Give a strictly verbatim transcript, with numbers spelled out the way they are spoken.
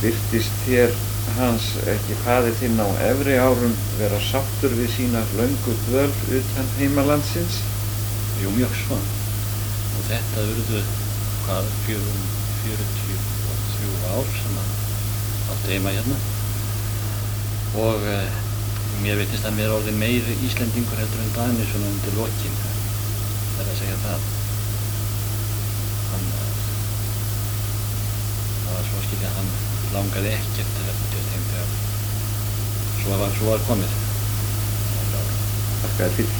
Virtist þér hans ekki faðir þinn á efri árum vera sáttur við sína löngu dvöl utan heimalandsins? Jú, mjög svo. Og þetta urðu hvað fjörutíu og þrjú ár sem hann átti heima hérna. Og eh, mér veitist hann vera orðinn meiri Íslendingur heldur en Dani svona undir lokin. Það er að segja það. Hann, það var svo skilja, hann langaði ekkert til að flytja heim þegar svo var, svo var komið. Þakka þér fyrir.